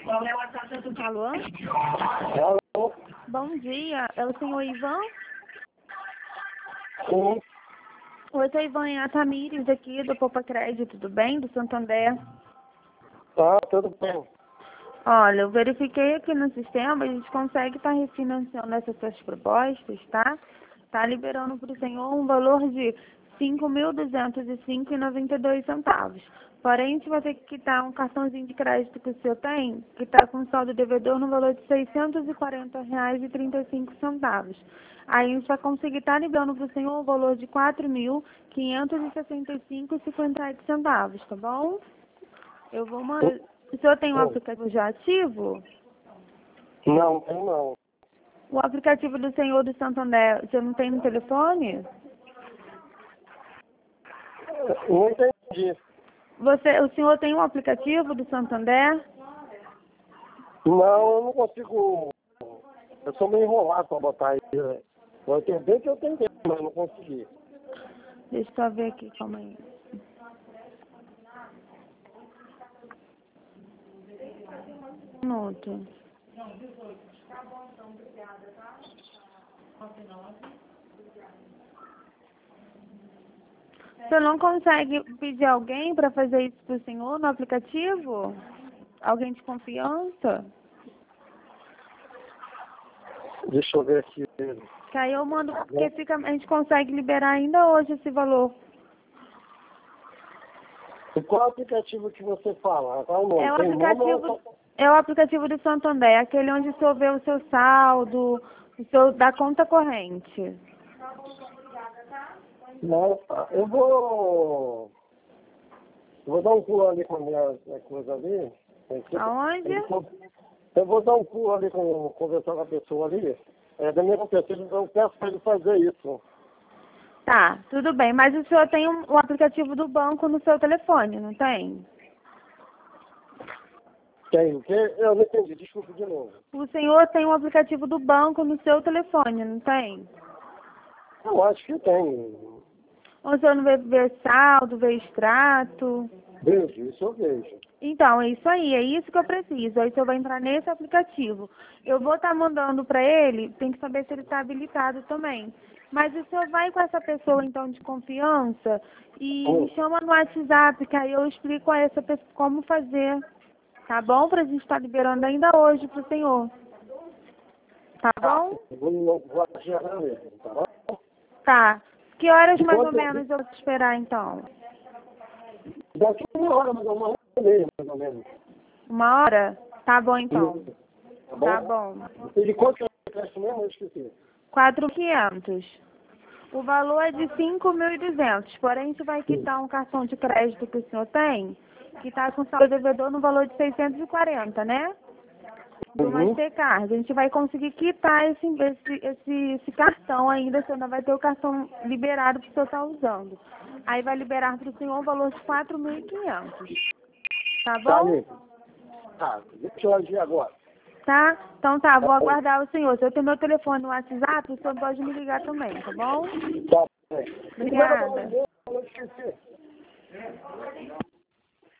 Alô? Alô? Bom dia, é o senhor Ivan? Sim. Oi, sou Ivan, é a Tamires aqui do Poupa Crédito, tudo bem? Do Santander. Tá, tudo bem. Olha, eu verifiquei aqui no sistema, a gente consegue estar refinanciando essas suas propostas, tá? Tá liberando para o senhor um valor de R$ 5.205,92. Porém, a gente vai ter que quitar um cartãozinho de crédito que o senhor tem, que está com saldo devedor no valor de R$ 640,35. Aí a gente vai conseguir estar liberando para o senhor o valor de R$ 4.565,57, tá bom? Eu vou mandar. O senhor tem um aplicativo já ativo? Não, tem não. O aplicativo do senhor do Santander, o senhor não tem no telefone? Não entendi. O senhor tem um aplicativo do Santander? Não, eu não consigo. Eu sou meio enrolado para botar aí. Eu entendi que eu tentei, mas não consegui. Deixa eu só ver aqui, calma aí. Um minuto. O senhor não consegue pedir alguém para fazer isso para o senhor no aplicativo? Alguém de confiança? Deixa eu ver aqui. Que aí eu mando, porque a gente consegue liberar ainda hoje esse valor. E qual aplicativo que você fala? Qual o nome? É o Tem nome ou aplicativo, é o aplicativo do Santander, aquele onde o senhor vê o seu saldo, o seu da conta corrente. não? Eu vou dar um pulo ali com a minha coisa ali. Aonde? Eu vou dar um pulo ali conversar com a pessoa ali. Da minha confiança, eu peço para ele fazer isso. Tá, tudo bem, mas o senhor tem o aplicativo do banco no seu telefone, não tem? Tem o quê? Eu não entendi, desculpa de novo. O senhor tem um aplicativo do banco no seu telefone, não tem? Eu acho que tem. Ou o senhor não vê ver saldo, ver extrato? Vejo, isso eu vejo. Então, é isso aí, é isso que eu preciso. Aí o senhor vai entrar nesse aplicativo. Eu vou estar mandando para ele, tem que saber se ele está habilitado também. Mas o senhor vai com essa pessoa, então, de confiança e me chama no WhatsApp, que aí eu explico a essa pessoa como fazer. Tá bom? Para a gente estar liberando ainda hoje para o senhor. Tá bom? Vou gerar mesmo, tá bom? Tá. Que horas mais ou menos eu vou te esperar, então? Daqui uma hora, mais ou menos, mais ou menos. 1 hora? Tá bom, então. Tá bom? Tá bom. E de quanto que é o preço mesmo? Eu esqueci. 4.500. O valor é de 5.200. Porém, a gente vai quitar um cartão de crédito que o senhor tem, que está com saldo devedor no valor de 640, né? Do Mastercard. A gente vai conseguir quitar esse cartão ainda, o senhor não vai ter o cartão liberado para o senhor estar usando. Aí vai liberar para o senhor o valor de 4.500. Tá Tá, bom? amigo. Tá, deixa eu agir agora. Tá? Então tá, vou aguardar o senhor. Se eu tenho meu telefone no WhatsApp, o senhor pode me ligar também, tá bom? Tá bem. Obrigada. Eu esqueci.